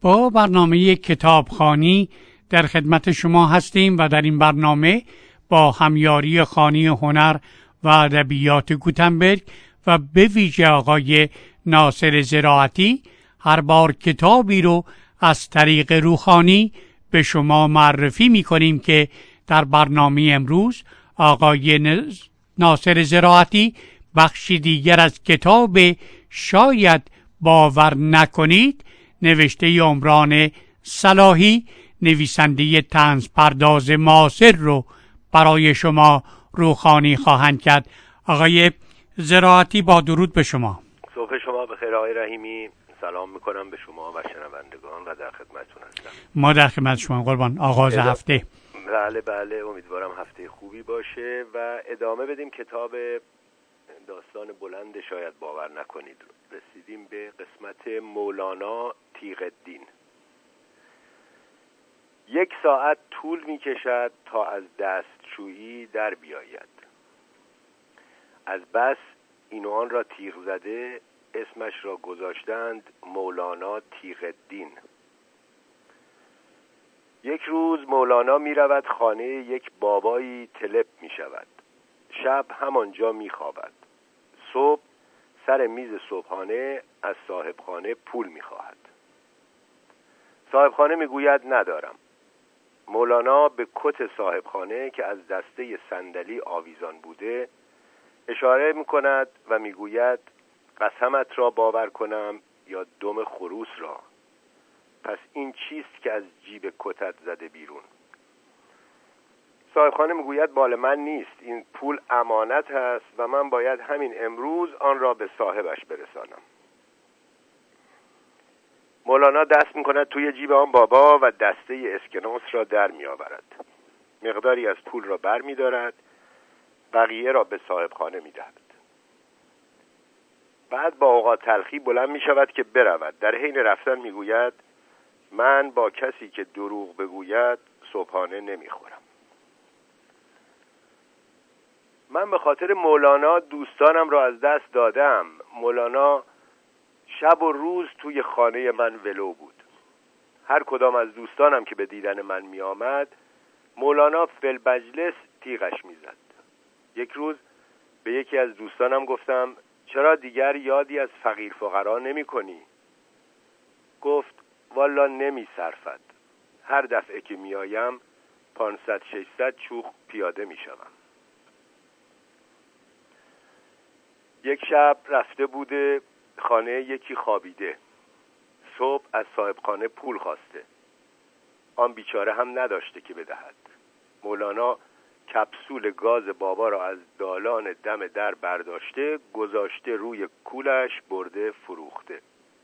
با برنامه کتابخوانی در خدمت شما هستیم و در این برنامه با همیاری خانه هنر و ادبیات گوتنبرگ و به ویژه آقای ناصر زراعتی هر بار کتابی رو از طریق روحانی به شما معرفی می کنیم که در برنامه امروز آقای ناصر زراعتی بخشی دیگر از کتاب شاید باور نکنید نوشته عمران صلاحی نویسنده طنز پرداز معاصر رو برای شما روحانی خواهند کرد. آقای زراعتی با درود به شما. صبح شما بخیر آقای رحیمی. سلام میکنم به شما و شنوندگان و در خدمتتون هستم. ما در خدمت شما قربان. آغاز هفته. بله امیدوارم هفته خوبی باشه و ادامه بدیم کتاب داستان بلند شاید باور نکنید. رسیدیم به قسمت مولانا تیغ‌الدین. 1 ساعت طول می کشد تا از دستشویی در بیاید. از بس این و آن را تیغ زده اسمش را گذاشتند مولانا تیغ‌الدین. یک روز مولانا می رود خانه یک بابایی طلب می شود. شب همانجا می خوابد. صبح سر میز صبحانه از صاحبخانه پول می خواهد. صاحبخانه می گوید ندارم. مولانا به کت صاحبخانه که از دسته صندلی آویزان بوده اشاره می کند و می گوید قسمت را باور کنم یا دم خروس را؟ پس این چیست که از جیب کتت زده بیرون؟ صاحبخانه میگوید مال من نیست، این پول امانت است و من باید همین امروز آن را به صاحبش برسانم. مولانا دست میکند توی جیب آن بابا و دسته اسکناس را در میآورد. مقداری از پول را بر میدارد، بقیه را به صاحبخانه میدهد. بعد با اوقات تلخی بلند میشود که برود. در حین رفتن میگوید من با کسی که دروغ بگوید صبحانه نمیخورم. من به خاطر مولانا دوستانم را از دست دادم. مولانا شب و روز توی خانه من ولو بود. هر کدام از دوستانم که به دیدن من می آمد مولانا فی‌المجلس تیغش می زد. یک روز به یکی از دوستانم گفتم چرا دیگر یادی از فقیر فقرا نمی کنی؟ گفت والا نمی صرفد. هر دفعه که می آیم 500-600 چوخ پیاده می شوم. یک شب رفته بوده خانه یکی خوابیده. صبح از صاحبخانه پول خواسته. آن بیچاره هم نداشته که بدهد. مولانا کپسول گاز بابا را از دالان دم در برداشته گذاشته روی کولش برده فروخته.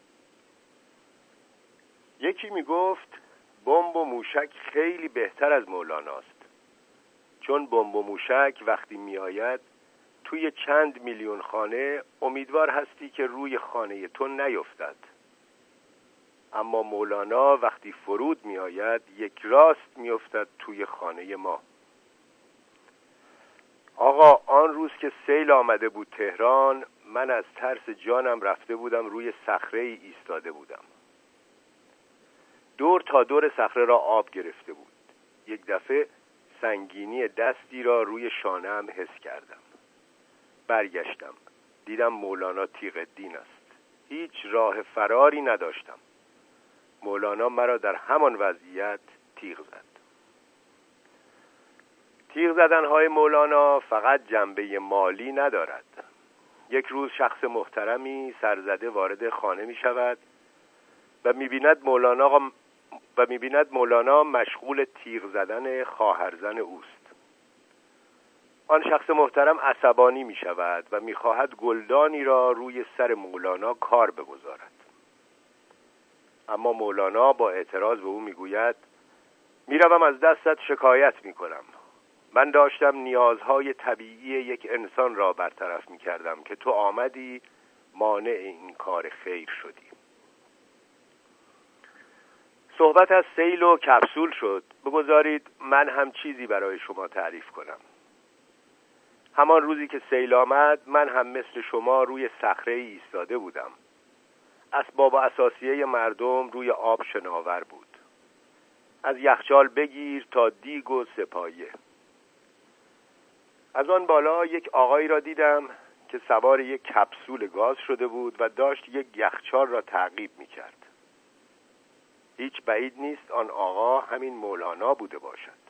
یکی می گفت بمب و موشک خیلی بهتر از مولاناست، چون بمب و موشک وقتی می آید توی چند میلیون خانه امیدوار هستی که روی خانه تو نیفتد، اما مولانا وقتی فرود می آید یک راست می افتد توی خانه ما. آقا آن روز که سیل آمده بود تهران، من از ترس جانم رفته بودم روی صخره ای ایستاده بودم. دور تا دور صخره را آب گرفته بود. یک دفعه سنگینی دستی را روی شانه‌ام حس کردم. برگشتم. دیدم مولانا تیغ‌الدین است. هیچ راه فراری نداشتم. مولانا مرا در همان وضعیت تیغ زد. تیغ زدن‌های مولانا فقط جنبه مالی ندارد. یک روز شخص محترمی سرزده وارد خانه می شود و می‌بیند مولانا مشغول تیغ زدن خواهرزن اوست. آن شخص محترم عصبانی می شود و می خواهد گلدانی را روی سر مولانا کار بگذارد. اما مولانا با اعتراض به او می گوید می روم از دستت شکایت می کنم. من داشتم نیازهای طبیعی یک انسان را برطرف می کردم که تو آمدی مانع این کار خیر شدی. صحبت از سیل و کپسول شد. بگذارید من هم چیزی برای شما تعریف کنم. همان روزی که سیل آمد من هم مثل شما روی صخره ایستاده بودم. اسباب اساسیه مردم روی آب شناور بود. از یخچال بگیر تا دیگ و سپایه. از آن بالا یک آقایی را دیدم که سوار یک کپسول گاز شده بود و داشت یک یخچال را تعقیب می‌کرد. هیچ بعید نیست آن آقا همین مولانا بوده باشد.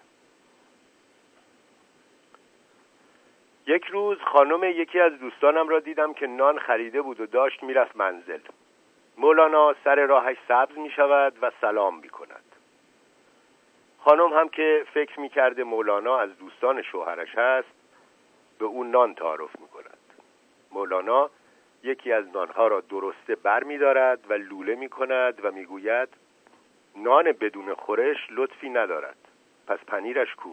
یک روز خانم یکی از دوستانم را دیدم که نان خریده بود و داشت میرفت منزل. مولانا سر راهش سبز می شود و سلام می کند. خانم هم که فکر می کرده مولانا از دوستان شوهرش است به اون نان تعارف می کند. مولانا یکی از نانها را درسته بر می دارد و لوله می کند و می گوید نان بدون خورش لطفی ندارد، پس پنیرش کو؟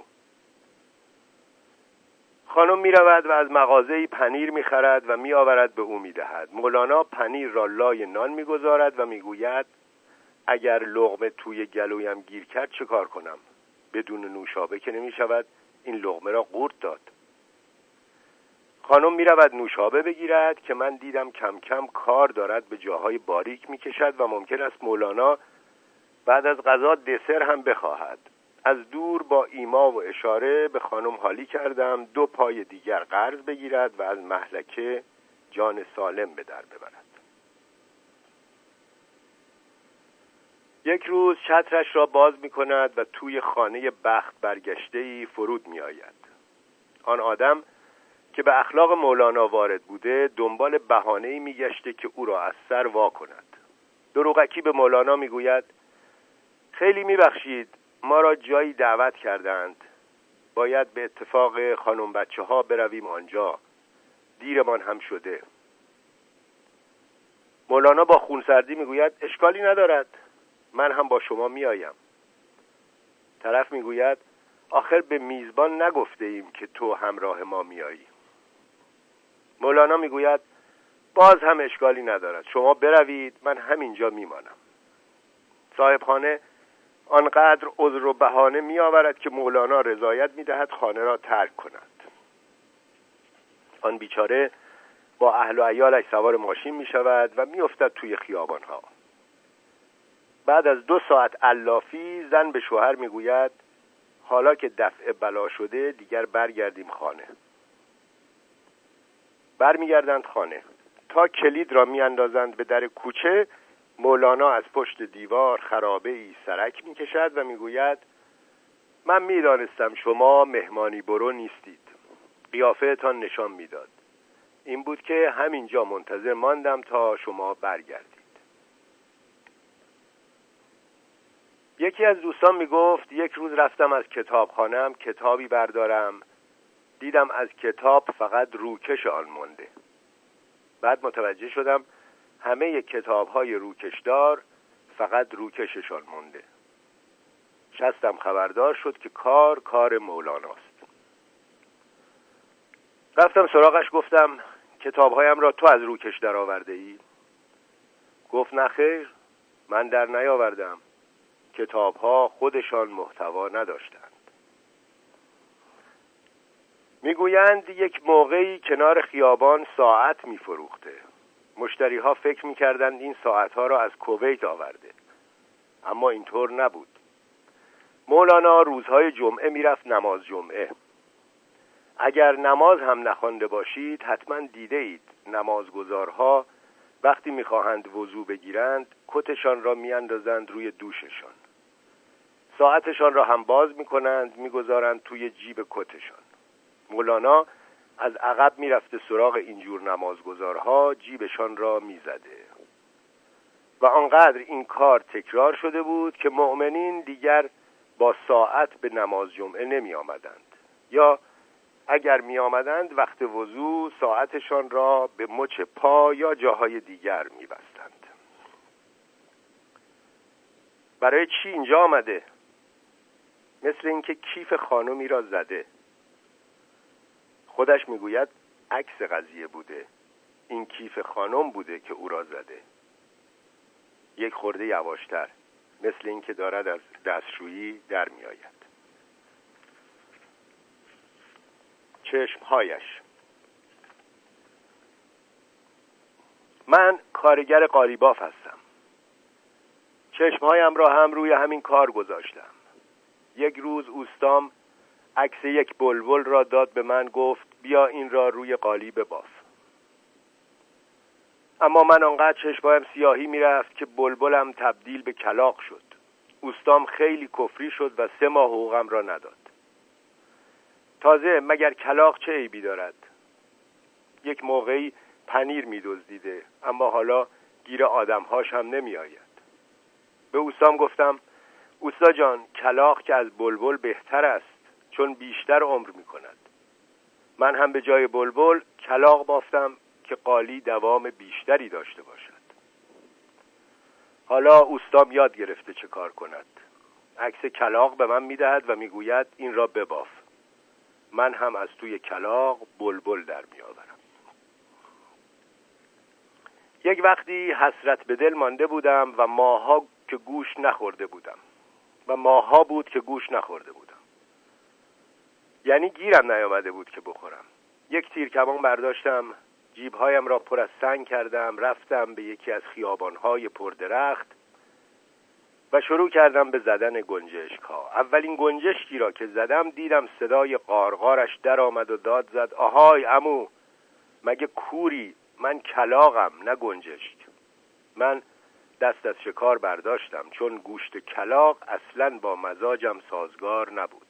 خانم می رود و از مغازه‌ای پنیر می خرد و می آورد به او می دهد. مولانا پنیر را لای نان می گذارد و می گوید اگر لقمه توی گلویم گیر کرد چه کار کنم؟ بدون نوشابه که نمی شود این لقمه را قورت داد. خانم می رود نوشابه بگیرد که من دیدم کم کم کار دارد به جاهای باریک می کشد و ممکن است مولانا بعد از غذا دسر هم بخواهد. از دور با ایما و اشاره به خانم حالی کردم 2 پای دیگر قرض بگیرد و از مهلکه جان سالم به در ببرد. یک روز چترش را باز می کند و توی خانه بخت برگشته‌ای فرود می آید. آن آدم که به اخلاق مولانا وارد بوده دنبال بهانه‌ای می گشته که او را از سر وا کند. دروغکی به مولانا می گوید خیلی می بخشید، ما را جایی دعوت کردند، باید به اتفاق خانم بچه ها برویم آنجا، دیرمان هم شده. مولانا با خونسردی میگوید اشکالی ندارد، من هم با شما میآیم. طرف میگوید آخر به میزبان نگفته ایم که تو همراه ما میایی. مولانا میگوید باز هم اشکالی ندارد، شما بروید، من همینجا میمانم. صاحب خانه آنقدر عذر و بهانه می آورد که مولانا رضایت می دهد خانه را ترک کند. آن بیچاره با اهل و عیالش سوار ماشین می شود و می افتد توی خیابان ها. بعد از 2 ساعت علافی زن به شوهر می گوید حالا که دفع بلا شده دیگر برگردیم خانه. برمیگردند خانه. تا کلید را می اندازند به در کوچه، مولانا از پشت دیوار خرابه‌ای سرک می‌کشد و می‌گوید من می‌دانستم شما مهمانی برو نیستید. قیافه‌تان نشان می‌داد. این بود که همینجا منتظر ماندم تا شما برگردید. یکی از دوستان می‌گفت یک روز رفتم از کتابخانه‌ام کتابی بردارم، دیدم از کتاب فقط روکش آن مانده. بعد متوجه شدم همه کتاب‌های روکشدار فقط روکششان مونده. شستم خبردار شد که کار مولاناست. رفتم سراغش، گفتم کتاب‌هایم را تو از روکش در آورده ای؟ گفت نه خیر، من در نیاوردم. کتاب‌ها خودشان محتوا نداشتند. میگویند یک موقعی کنار خیابان ساعت میفروخته. مشتری ها فکر می‌کردند این ساعت‌ها را از کویت آورده، اما اینطور نبود. مولانا روزهای جمعه میرفت نماز جمعه. اگر نماز هم نخوانده باشید حتما دیده اید نمازگزارها وقتی می‌خواهند وضو بگیرند کتشان را میاندازند روی دوششان. ساعتشان را هم باز می‌کنند می‌گذارند توی جیب کتشان. مولانا از عقب میرفته سراغ اینجور نمازگزارها، جیبشان را میزده و آنقدر این کار تکرار شده بود که مؤمنین دیگر با ساعت به نماز جمعه نمی آمدند، یا اگر می آمدند وقت وضو ساعتشان را به مچ پا یا جاهای دیگر می بستند. برای چی اینجا آمده؟ مثل اینکه کیف خانمی را زده. خودش میگوید عکس قضیه بوده، این کیف خانم بوده که او را زده. یک خورده یواشتر، مثل این که دارد از دستشویی در می آید. چشمهایش. من کارگر قالیباف هستم. چشمهایم را هم روی همین کار گذاشتم. یک روز اوستام عکس یک بلبل را داد به من، گفت بیا این را روی قالی بباف. اما من آنقدر چشمهایم سیاهی میرفت که بلبلم تبدیل به کلاغ شد. اوستام خیلی کفری شد و 3 ماه حقوقم را نداد. تازه مگر کلاغ چه عیبی دارد؟ یک موقعی پنیر می‌دزدیده، اما حالا گیر آدم‌هاش هم نمی‌آید. به اوستام گفتم اوستا جان، کلاغ که از بلبل بهتر است، چون بیشتر عمر می‌کند. من هم به جای بلبل کلاغ بافتم که قالی دوام بیشتری داشته باشد. حالا اوستام یاد گرفته چه کار کند. عکس کلاغ به من می‌دهد و می‌گوید این را بباف. من هم از توی کلاغ بلبل در می‌آورم. یک وقتی حسرت به دل مانده بودم و ماها بود که گوش نخورده بودم. یعنی گیرم نیامده بود که بخورم. یک تیر کمان برداشتم، جیبهایم را پر از سنگ کردم، رفتم به یکی از خیابان‌های پردرخت و شروع کردم به زدن گنجشک‌ها. اولین گنجشکی را که زدم دیدم صدای قارقارش در آمد و داد زد آهای عمو، مگه کوری؟ من کلاغم نه گنجشک. من دست از شکار برداشتم، چون گوشت کلاغ اصلاً با مزاجم سازگار نبود.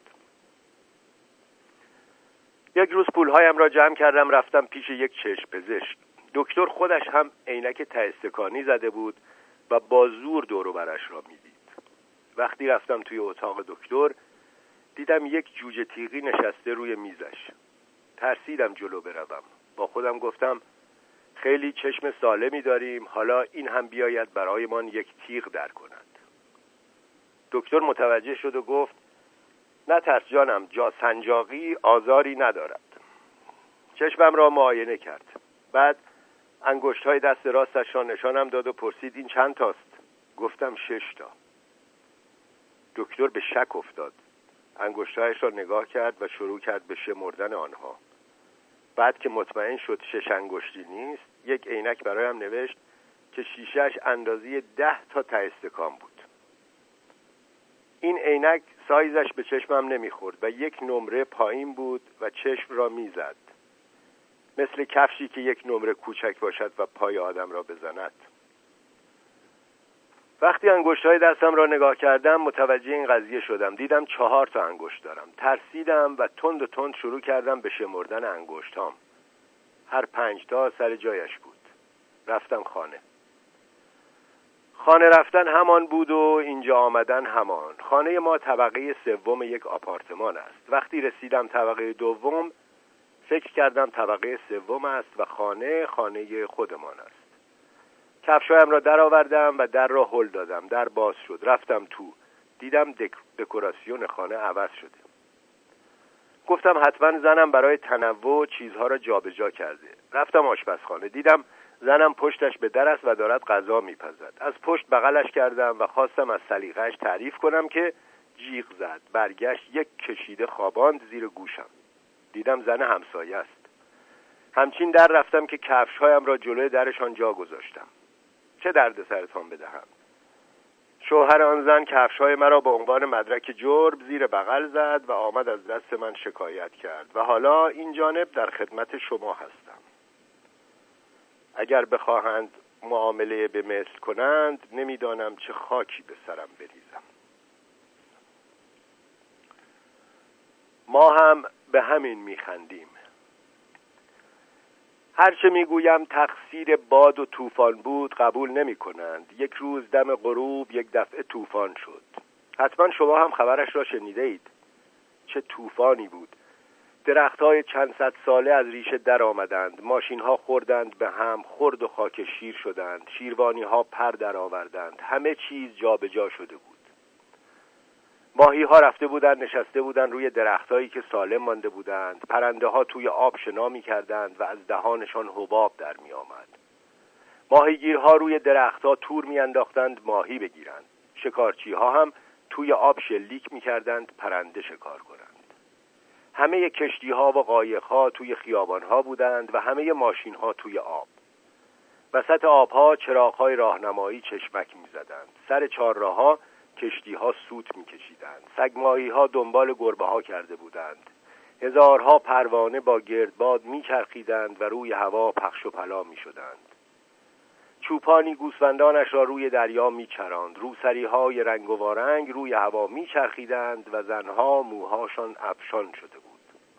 یک روز پولهایم را جمع کردم، رفتم پیش یک چشم پزشک. دکتر خودش هم عینک ته استکانی زده بود و با زور دور و برش را میدید. وقتی رفتم توی اتاق دکتر دیدم یک جوجه تیغی نشسته روی میزش. ترسیدم جلو بروم. با خودم گفتم خیلی چشم سالمی داریم، حالا این هم بیاید برایمان یک تیغ در کند. دکتر متوجه شد و گفت نه ترس جانم، جا سنجاقی آزاری ندارد. چشمم را معاینه کرد. بعد انگشت‌های دست راستش را نشانم داد و پرسید این چند تاست؟ گفتم 6 تا. دکتر به شک افتاد. انگشت‌هایش را نگاه کرد و شروع کرد به شمردن آنها. بعد که مطمئن شد 6 انگشتی نیست، یک عینک برایم نوشت که شیشه‌اش اندازه 10 تا ته استکان بود. این عینک سایزش به چشمم نمیخورد و یک نمره پایین بود و چشم را میزد، مثل کفشی که یک نمره کوچک باشد و پای آدم را بزند. وقتی انگشت‌های دستم را نگاه کردم متوجه این قضیه شدم. دیدم 4 تا انگشت دارم. ترسیدم و تند شروع کردم به شمردن انگشتام. هر 5 تا سر جایش بود. رفتم خانه. خانه رفتن همان بود و اینجا آمدن همان. خانه ما طبقه 3 یک آپارتمان است. وقتی رسیدم طبقه 2 فکر کردم طبقه 3 است و خانه خودمان است. کفشایم را در آوردم و در را هل دادم. در باز شد. رفتم تو. دیدم دکوراسیون خانه عوض شده. گفتم حتما زنم برای تنوع چیزها را جابجا کرده. رفتم آشپزخانه. دیدم زنم پشتش به در است و دارد غذا میپزد. از پشت بغلش کردم و خواستم از سلیقه‌اش تعریف کنم که جیغ زد. برگشت یک کشیده خواباند زیر گوشم. دیدم زن همسایه است. همچین در رفتم که کفش‌هایم را جلوی درشان جا گذاشتم. چه درد سرتان بدهم؟ شوهر آن زن کفش‌های مرا به عنوان مدرک جرم زیر بغل زد و آمد از دست من شکایت کرد و حالا این جانب در خدمت شما هستم. اگر بخواهند معامله به مثل کنند نمیدانم چه خاکی به سرم بریزم. ما هم به همین میخندیم. هرچه میگویم تقصیر باد و طوفان بود قبول نمی کنند. یک روز دم غروب یک دفعه طوفان شد. حتما شما هم خبرش را شنیده اید. چه طوفانی بود. درخت‌های چند صد ساله از ریشه در آمدند. ماشین‌ها خوردند به هم، خرد و خاک شیر شدند. شیروانی‌ها پر در آوردند. همه چیز جابجا شده بود. ماهی‌ها رفته بودند نشسته بودند روی درختایی که سالم مانده بودند. پرنده‌ها توی آب شنا می‌کردند و از دهانشان حباب در می‌آمد. ماهیگیرها روی درخت‌ها تور می‌انداختند ماهی بگیرند. شکارچی‌ها هم توی آب شلیک می‌کردند پرنده شکار کنند. همه کشتی‌ها و قایق‌ها توی خیابان‌ها بودند و همه ماشین‌ها توی آب. وسط آبها چراغ‌های راهنمایی چشمک می‌زدند. سر چهارراه‌ها کشتی‌ها سوت می‌کشیدند. سگماهی‌ها دنبال گربه‌ها کرده بودند. هزارها پروانه با گردباد می‌چرخیدند و روی هوا پخش و پلا می‌شدند. چوپانی گوسفندانش را روی دریا می‌چراند. روسری‌های رنگ و وارنگ روی هوا می‌چرخیدند و زنها موهاشان افشان شده بود.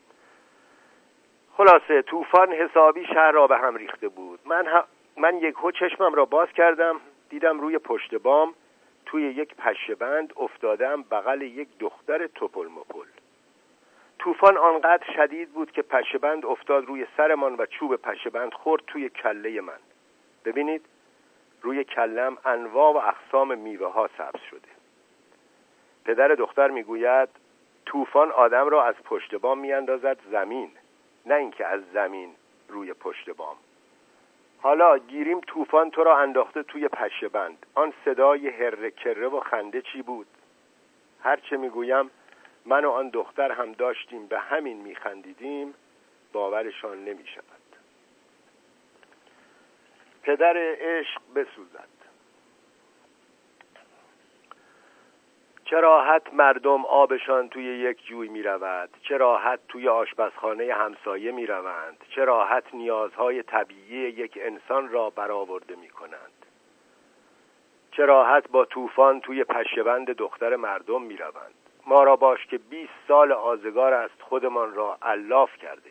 خلاصه طوفان حسابی شهر را به هم ریخته بود. من یکهو چشمم را باز کردم، دیدم روی پشت بام توی یک پشه‌بند افتادم بغل یک دختر توپل مپل. طوفان آنقدر شدید بود که پشه‌بند افتاد روی سرمان و چوب پشه‌بند خورد توی کله من. ببینید روی کلم انواع و اقسام میوه ها سبز شده. پدر دختر میگوید طوفان آدم را از پشت بام میاندازد زمین، نه اینکه از زمین روی پشت بام. حالا گیریم طوفان تو را انداخته توی پشه‌بند. آن صدای هره کره و خنده چی بود؟ هرچه میگویم من و آن دختر هم داشتیم به همین میخندیدیم، باورشان نمیشود. پدر عشق بسوزد. چه راحت مردم آبشان توی یک جوی می رود، چه راحت توی آشپزخانه همسایه می روند، چه راحت نیازهای طبیعی یک انسان را برآورده می کنند، چه راحت با طوفان توی پشه‌بند دختر مردم می روند. ما را باش که 20 سال آزگار است خودمان را علاف کردیم.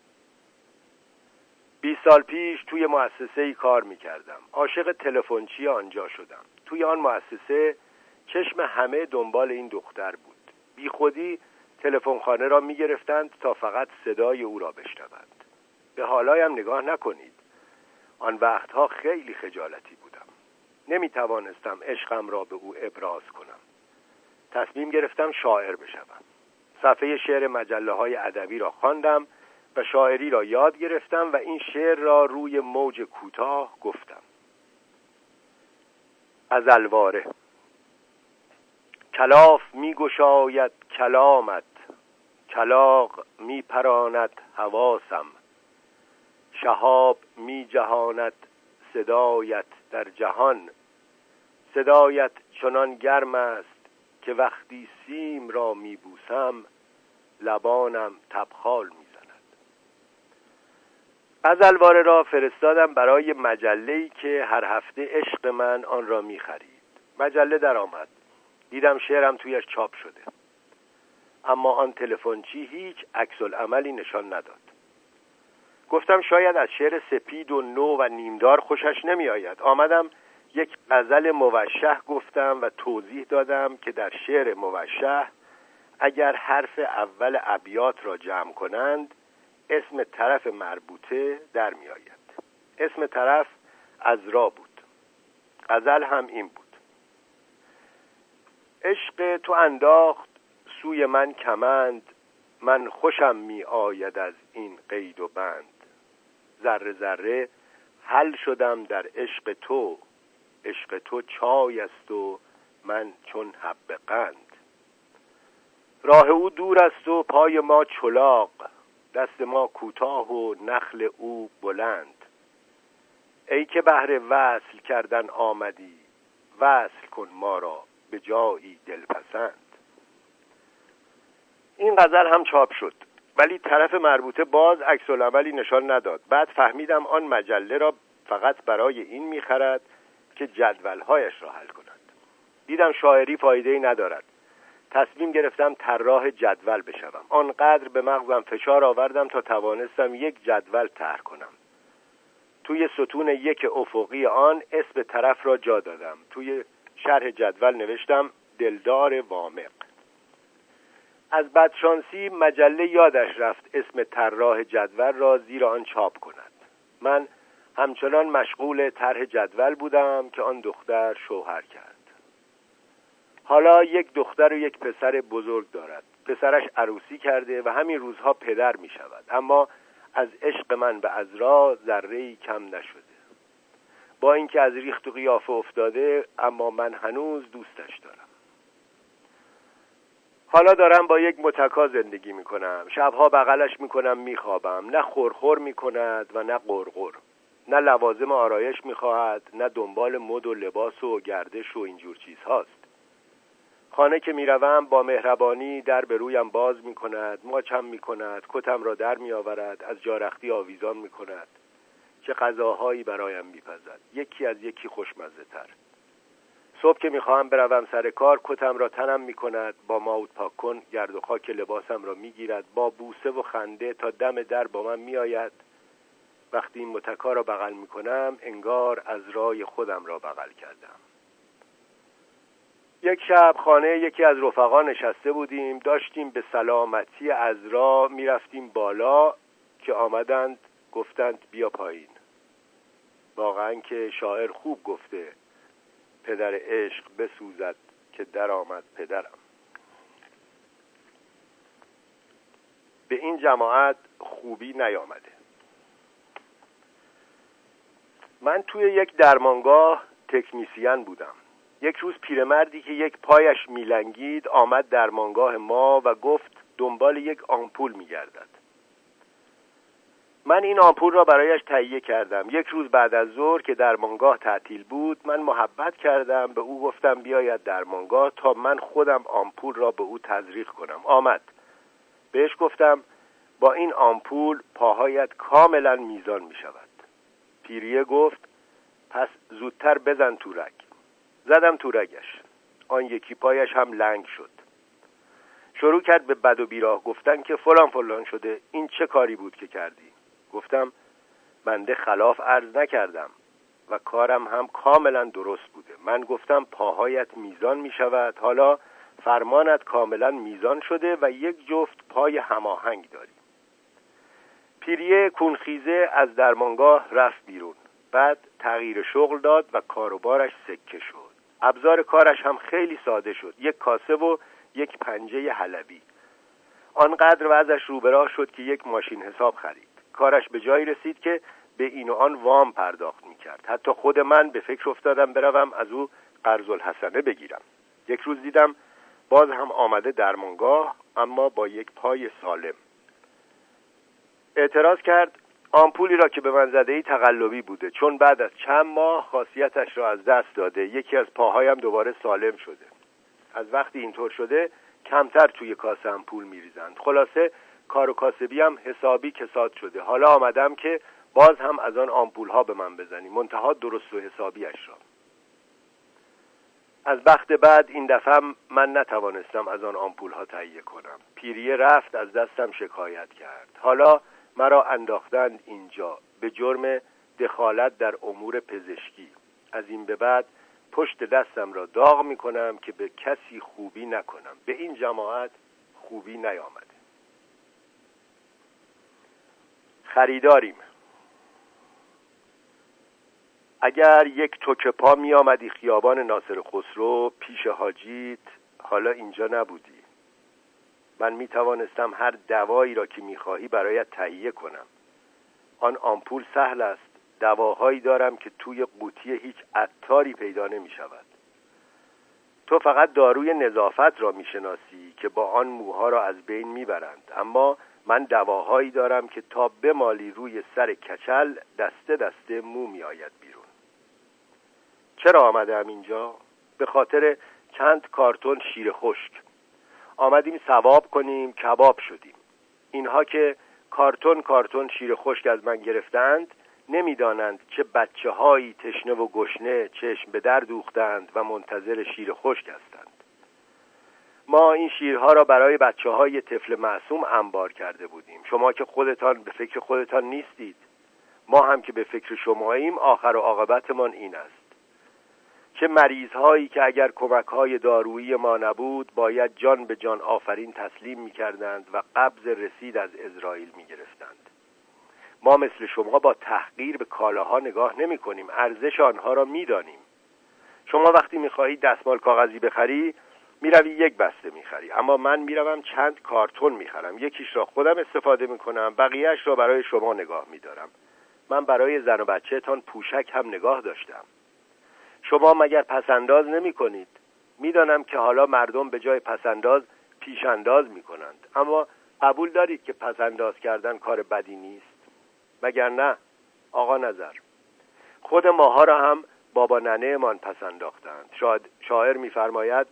20 سال پیش توی مؤسسه‌ای کار می کردم. عاشق تلفنچی آنجا شدم. توی آن مؤسسه چشم همه دنبال این دختر بود. بی خودی تلفنخانه را می گرفتند تا فقط صدای او را بشنوند. به حالایم نگاه نکنید. آن وقتها خیلی خجالتی بودم. نمی توانستم عشقم را به او ابراز کنم. تصمیم گرفتم شاعر بشوم. صفحه شعر مجله‌های ادبی را خواندم و شاعری را یاد گرفتم و این شعر را روی موج کوتاه گفتم. از الواره. کلاف می گشاید کلامت، کلاغ می پراند حواسم، شهاب می جهاند صدایت در جهان، صدایت چنان گرم است که وقتی سیم را می بوسم لبانم تبخال می زند. غزلواره را فرستادم برای مجله‌ای که هر هفته عشق من آن را می خرید. مجله در آمد. دیدم شعرم تویش چاپ شده. اما آن تلفنچی هیچ عکس‌العملی نشان نداد. گفتم شاید از شعر سپید و نو و نیمدار خوشش نمی آید. آمدم یک غزل موشح گفتم و توضیح دادم که در شعر موشح اگر حرف اول ابیات را جمع کنند اسم طرف مربوطه در می آید. اسم طرف عذرا بود. غزل هم این بود: عشق تو انداخت سوی من کمند، من خوشم می آید از این قید و بند. ذره ذره حل شدم در عشق تو، عشق تو چای است و من چون حب قند. راه او دور است و پای ما چلاق، دست ما کوتاه و نخل او بلند. ای که بهر وصل کردن آمدی، وصل کن ما را به جایی دلپسند. این غزل هم چاپ شد، ولی طرف مربوطه باز عکس‌العملی نشان نداد. بعد فهمیدم آن مجله را فقط برای این می‌خرد که جدول‌هایش را حل کند. دیدم شاعری فایده‌ای ندارد. تصمیم گرفتم طراح جدول بشوم. آنقدر به مغزم فشار آوردم تا توانستم یک جدول طرح کنم. توی ستون یک افقی آن اسم طرف را جا دادم. توی شرح جدول نوشتم دلدار وامق. از بدشانسی مجله یادش رفت اسم طراح جدول را زیر آن چاپ کند. من همچنان مشغول طرح جدول بودم که آن دختر شوهر کرد. حالا یک دختر و یک پسر بزرگ دارد. پسرش عروسی کرده و همین روزها پدر می شود. اما از عشق من به عذرا ذره‌ای کم نشده. با اینکه از ریخت و قیافه افتاده، اما من هنوز دوستش دارم. حالا دارم با یک متکا زندگی می کنم. شبها بغلش می کنم می خوابم. نه خورخور می کند و نه غرغر. نه لوازم آرایش می‌خواهد، نه دنبال مد و لباس و گردش و اینجور چیزهاست. خانه که میروم با مهربانی در به رویم باز می‌کند، ماچم می‌کند، کتم را در می‌آورد، از جارختی آویزان می‌کند. چه غذاهایی برایم می‌پزد، یکی از یکی خوشمزه‌تر. صبح که می‌خواهم بروم سر کار، کتم را تنم می‌کند، با ماوت پاک کن گرد و خاک لباسم را می‌گیرد، با بوسه و خنده تا دم در با من می‌آید. وقتی این متکا را بغل می‌کنم انگار از رای خودم را بغل کردم. یک شب خانه یکی از رفقا نشسته بودیم، داشتیم به سلامتی عذرا می‌رفتیم بالا که آمدند گفتند بیا پایین. واقعاً که شاعر خوب گفته پدر عشق بسوزد که در آمد پدرم. به این جماعت خوبی نیامده. من توی یک درمانگاه تکنیسیان بودم. یک روز پیرمردی که یک پایش میلنگید آمد درمانگاه ما و گفت دنبال یک آمپول میگردد. من این آمپول را برایش تهیه کردم. یک روز بعد از ظهر که درمانگاه تعطیل بود، من محبت کردم، به او گفتم بیاید درمانگاه تا من خودم آمپول را به او تزریق کنم. آمد. بهش گفتم با این آمپول پاهایت کاملا میزان می شود. پیریه گفت پس زودتر بزن تو رگ. زدم تو رگش. آن یکی پایش هم لنگ شد. شروع کرد به بد و بیراه گفتن که فلان فلان شده. این چه کاری بود که کردی؟ گفتم بنده خلاف عرض نکردم و کارم هم کاملا درست بوده. من گفتم پاهایت میزان می شود، حالا فرمانت کاملا میزان شده و یک جفت پای هماهنگ داری. پیریه کونخیزه از درمانگاه رفت بیرون. بعد تغییر شغل داد و کاروبارش سکه شد. ابزار کارش هم خیلی ساده شد. یک کاسه و یک پنجه حلبی. آنقدر وضعش رو به راه شد که یک ماشین حساب خرید. کارش به جایی رسید که به این و آن وام پرداخت می‌کرد. حتی خود من به فکر افتادم بروم از او قرض الحسنه بگیرم. یک روز دیدم باز هم آمده درمانگاه، اما با یک پای سالم. اعتراض کرد آمپولی را که به من زده‌ای تقلبی بوده، چون بعد از چند ماه خاصیتش را از دست داده. یکی از پاهایم دوباره سالم شده. از وقتی اینطور شده کمتر توی کاسه هم پول می‌ریزند. خلاصه کار و کاسبی هم حسابی کساد شده. حالا آمدم که باز هم از آن آمپول‌ها به من بزنی، منتها درست و حسابیش را. از بخت بعد این دفعه من نتوانستم از آن آمپول‌ها تهیه کنم. پیریه رفت از دستم شکایت کرد. حالا مرا انداختند اینجا به جرم دخالت در امور پزشکی. از این به بعد پشت دستم را داغ می‌کنم که به کسی خوبی نکنم. به این جماعت خوبی نیامده. خریداریم. اگر یک توک پا می آمدی خیابان ناصر خسرو پیش حاجیت، حالا اینجا نبودی. من می توانستم هر دوایی را که می خواهی برایت تهیه کنم. آن آمپول سهل است. دواهایی دارم که توی قوطی هیچ عطاری پیدا نمی شود. تو فقط داروی نظافت را می شناسی که با آن موها را از بین می برند، اما من دواهایی دارم که تا بمالی روی سر کچل دسته دسته مو می آید بیرون. چرا آمدم اینجا؟ به خاطر چند کارتون شیر خشک. آمدیم ثواب کنیم، کباب شدیم. اینها که کارتون شیر خشک از من گرفتند نمیدانند چه بچه‌هایی تشنه و گشنه چشم به در دوختند و منتظر شیر خشک هستند. ما این شیرها را برای بچه‌های طفل معصوم انبار کرده بودیم. شما که خودتان به فکر خودتان نیستید، ما هم که به فکر شماییم، آخر و عاقبتمان این است. چه مریض‌هایی که اگر کمک‌های دارویی ما نبود باید جان به جان آفرین تسلیم می‌کردند و قبض رسید از اسرائیل می‌گرفتند. ما مثل شما با تحقیر به کالاها نگاه نمی‌کنیم، ارزش آنها را می‌دانیم. شما وقتی می‌خواهی دستمال کاغذی بخری میروی یک بسته می‌خری، اما من میروم چند کارتون می‌خرم. یکیش را خودم استفاده می‌کنم، بقیه‌اش را برای شما نگاه می‌دارم. من برای زن و بچه‌تان پوشک هم نگاه داشتم. شما مگر پسنداز نمی کنید؟ میدانم که حالا مردم به جای پسنداز پیشانداز می کنند، اما قبول دارید که پسنداز کردن کار بدی نیست؟ مگر نه آقا نظر؟ خود ماها را هم بابا ننه من پس انداختند. شاعر می‌فرماید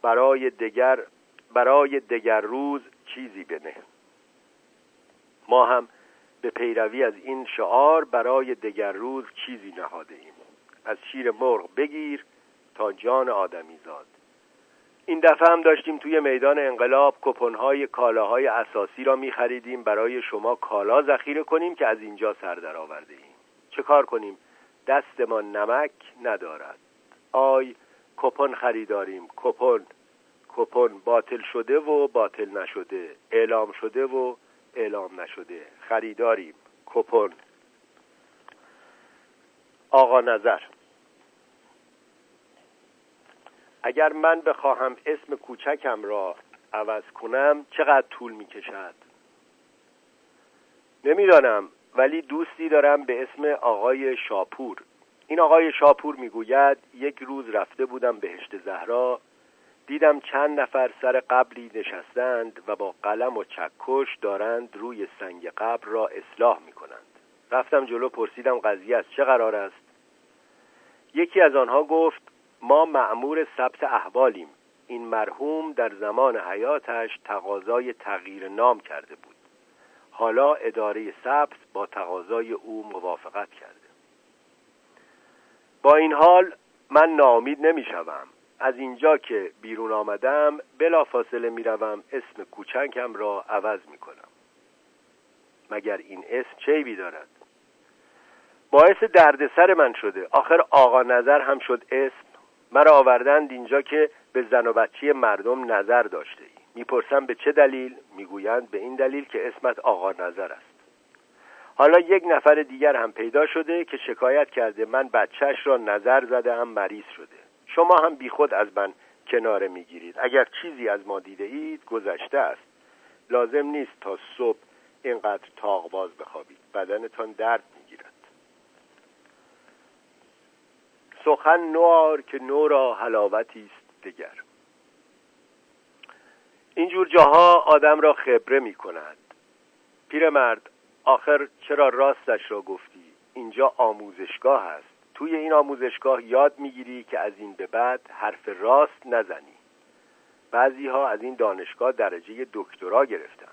برای دگر روز چیزی بنه. ما هم به پیروی از این شعار برای دگر روز چیزی نهاده ایم. از شیر مرغ بگیر تا جان آدمی زاد. این دفعه هم داشتیم توی میدان انقلاب کپون‌های کالاهای اساسی را می‌خریدیم برای شما کالا ذخیره کنیم که از اینجا سر در آورده ایم. چه کار کنیم؟ دستمان نمک ندارد. آی کپون خریداریم، کپون باطل شده و باطل نشده، اعلام شده و اعلام نشده. خریداریم کپون. آقا نظر: اگر من بخواهم اسم کوچکم را عوض کنم چقدر طول می‌کشد؟ نمیدانم، ولی دوستی دارم به اسم آقای شاپور. این آقای شاپور میگوید یک روز رفته بودم بهشت زهرا، دیدم چند نفر سر قبری نشستند و با قلم و چکش دارند روی سنگ قبر را اصلاح می‌کنند. رفتم جلو، پرسیدم قضیه از چه قرار است؟ یکی از آنها گفت ما مأمور ثبت احوالیم. این مرحوم در زمان حیاتش تقاضای تغییر نام کرده بود. حالا اداره ثبت با تقاضای او موافقت کرده. با این حال من ناامید نمی‌شوم. از اینجا که بیرون آمدم بلافاصله میروم اسم کوچکم را عوض میکنم. مگر این اسم چه عیبی دارد؟ باعث دردسر من شده. آخر آقا نظر هم شد اسم. مرا آوردند اینجا که به زن و بچه مردم نظر داشته ای. میپرسم به چه دلیل؟ میگویند به این دلیل که اسمت آقا نظر است. حالا یک نفر دیگر هم پیدا شده که شکایت کرده من بچهش را نظر زدم مریض شده. شما هم بی خود از من کناره میگیرید. اگر چیزی از ما دیده اید گذشته است. لازم نیست تا صبح اینقدر تاق‌باز بخوابید. بدنتان درد میگیرد. سخن نوار که نو را حلاوتی است دگر. اینجور جاها آدم را خبره میکند. پیرمرد، آخر چرا راستش را گفتی؟ اینجا آموزشگاه است. توی این آموزشگاه یاد میگیری که از این به بعد حرف راست نزنی. بعضی ها از این دانشگاه درجه دکترا گرفتند.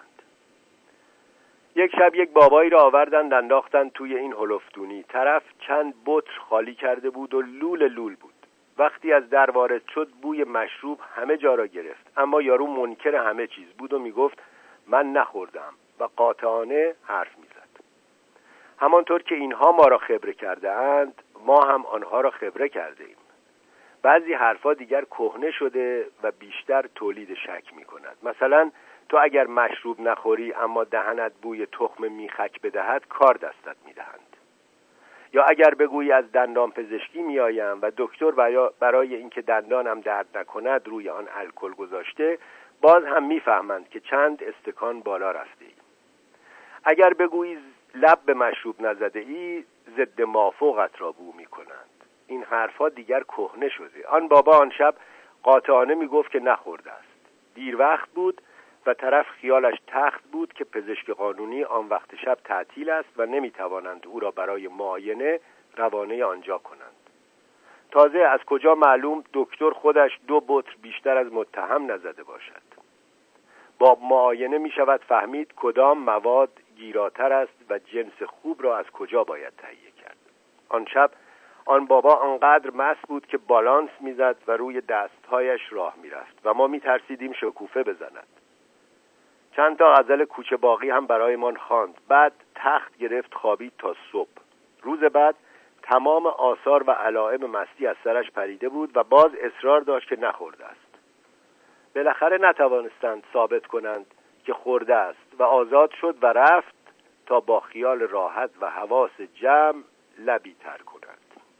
یک شب یک بابایی را آوردند انداختند توی این هلفدونی. طرف چند بطر خالی کرده بود و لول بود. وقتی از در وارد شد بوی مشروب همه جا را گرفت. اما یارو منکر همه چیز بود و میگفت من نخوردم و قاطعانه حرف میزد. همانطور که اینها ما را خبره کرده اند ما هم آنها را خبره کرده ایم. بعضی حرفا دیگر کهنه شده و بیشتر تولید شک می کند. مثلا تو اگر مشروب نخوری اما دهنت بوی تخم میخک بدهد کار دستت می دهند. یا اگر بگویی از دندان پزشکی می آیم و دکتر برای اینکه دندانم درد نکند روی آن الکل گذاشته، باز هم می فهمند که چند استکان بالا رفته ای. اگر بگویی لب به مشروب نزده ای ضد مافوقت را بو می کنند. این حرفا دیگر کهنه شده. آن بابا آن شب قاطعانه می گفت که نخورده است. دیر وقت بود و طرف خیالش تخت بود که پزشک قانونی آن وقت شب تعطیل است و نمی توانند او را برای معاینه روانه آنجا کنند. تازه از کجا معلوم دکتر خودش 2 بطر بیشتر از متهم نزده باشد. با معاینه می شود فهمید کدام مواد گیراتر است و جنس خوب را از کجا باید تهیه کرد. آن شب آن بابا آنقدر مست بود که بالانس میزد و روی دستهایش راه میرفت و ما میترسیدیم شکوفه بزند. چند تا غزل کوچه باقی هم برایمان خواند. بعد تخت گرفت خوابید تا صبح. روز بعد تمام آثار و علائم مستی از سرش پریده بود و باز اصرار داشت که نخورده است. بالاخره نتوانستند ثابت کنند که خورده است و آزاد شد و رفت تا با خیال راحت و حواس جمع لبی تر کند.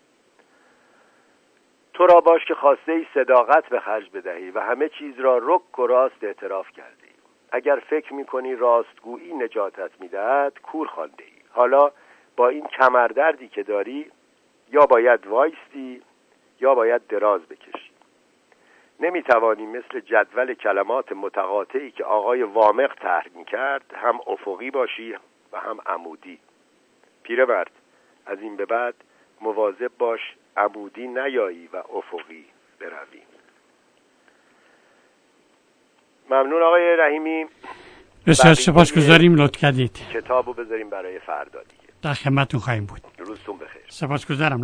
تو را باش که خواسته ای صداقت به خرج بدهی و همه چیز را رک و راست اعتراف کردی. اگر فکر می‌کنی راستگویی نجاتت می‌دهد کور خوانده ای. حالا با این کمردردی که داری یا باید وایستی یا باید دراز بکشی. نمی‌توانی مثل جدول کلمات متقاطعی که آقای وامق طرح می‌کرد هم افقی باشی و هم عمودی. پیرمرد، از این به بعد مواظب باش عمودی نیایی و افقی بروی. ممنون آقای رحیمی. بسیار سپاسگزاریم، لطف کردید. کتابو بذاریم برای فردا دیگه. در خدمتتون خواهیم بود. روزتون بخیر. سپاسگزارم.